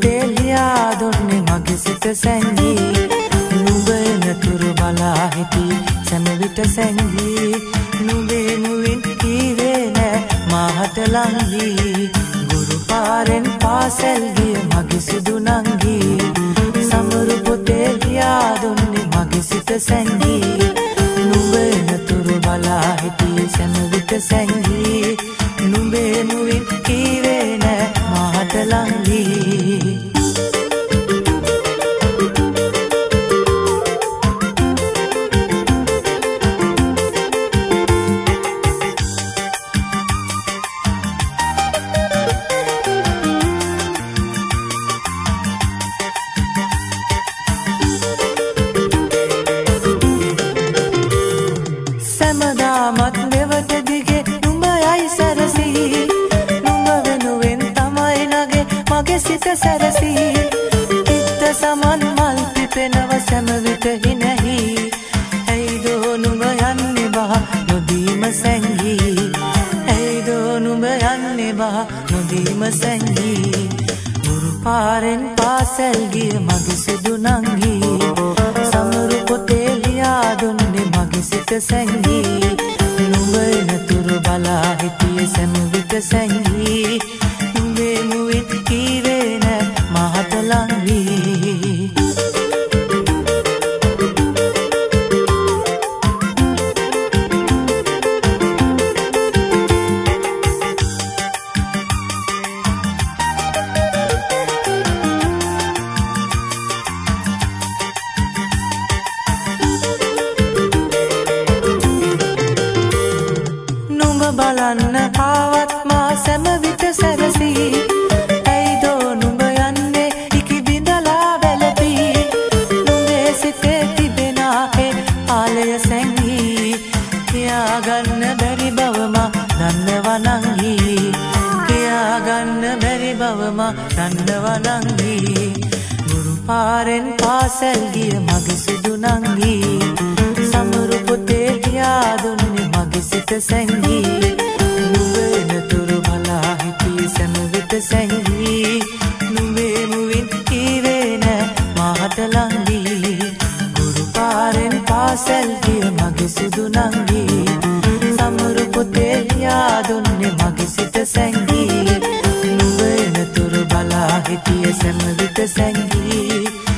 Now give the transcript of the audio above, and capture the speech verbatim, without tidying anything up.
පොතේ ලියා දුන්නේ මගේ සිත සැඟී නුඹ නතුරු බලා හිටි සෑම විට සැඟී නුඹේ මුවින් කීවේ නෑ මාහට ලංගී ගුරු පාරෙන් පාසැල් ගිය මගේ සුදු නංගී සමරු පොතේ ලියා දුන්නේ මගේ සිත සැඟී නුඹ නතුරු බලා හිටි සෑම විට සැඟී නුඹේ මුවින් කීවේ නෑ මාහට ලංගී සැමදාමත් මෙවට දිගේ නුඹයයි සැරසී නුඹ වෙනුවෙන් තමයි නගේ මගේ සිත සැරසී හිත සමන් මල් පිපෙනව සෑම විට හිනැහි ඇයිදෝ නුඹ යන්නේ බහ නොදීම සැඟී ඇයිදෝ නුඹ යන්නේ බහ නොදීම සැඟී ගුරු පාරෙන් පාසැල් ගිය මගේ සුදු නංගී සමරු පොතේ ලියා දුන්නේ මගේ සිත සැඟී නුඹ නතුරු බලා හිටියේ සෑම විට සැඟී නුඹේ මුවින් කීවේ නෑ මාහට ලංගී බලන්න ආවත් මා සෑම විට සැරසී ඇයිදෝ නුඹ යන්නේ ඉකි බිඳලා වැළපී නුඹේ සිතේ තිබෙනා ඒ ආලය සැඟී කියාගන්න බැරි බව මා දන්නවා නංගී කියාගන්න බැරි බව මා දන්නවා නංගී ගුරු පාරෙන් පාසැල් ගිය මගේ සුදු නංගී සමරු පොතේ ලියා දුන්නේ මගේ සිත සැඟී නුඹේ නතුරු බලා හිටියේ සෑම විට සැඟී නුඹේ මුවින් කීවේ නෑ මාහට ලංගී ගුරු පාරෙන් පාසැල් ගිය මගේ සුදු නංගී සමරු පොතේ ලියා දුන්නේ මගේ සිත සැඟී නුඹේ නතුරු බලා හිටියේ සෑම විට සැඟී